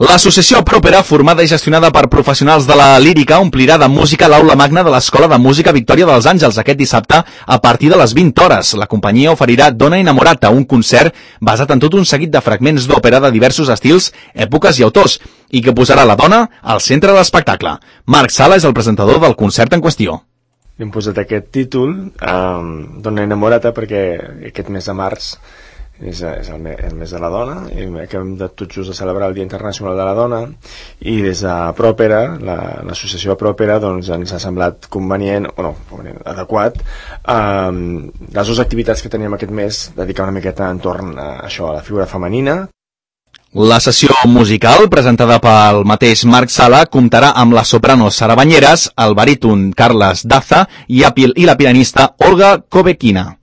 L'associació Pròpera, formada i gestionada per professionals de la lírica, omplirà de música l'aula magna de l'Escola de Música Victòria dels Àngels aquest dissabte a partir de les 20 hores. La companyia oferirà Dona Innamorata, un concert basat en tot un seguit de fragments d'òpera de diversos estils, èpoques i autors, i que posarà la dona al centre de l'espectacle. Marc Sala és el presentador del concert en qüestió. Hem posat aquest títol, Dona Innamorata, perquè aquest mes de març és el mes de la dona, i acabem de tot just de celebrar el Dia Internacional de la Dona, i des de Pròpera, l'associació Pròpera, doncs ens ha semblat adequat les dues activitats que teníem aquest mes, dedicar una miqueta entorn a això, a la figura femenina. La sessió musical, presentada pel mateix Marc Sala, comptarà amb les sopranos Sara Banyeres, el baríton Carles Daza i la pianista Olga Kobequina.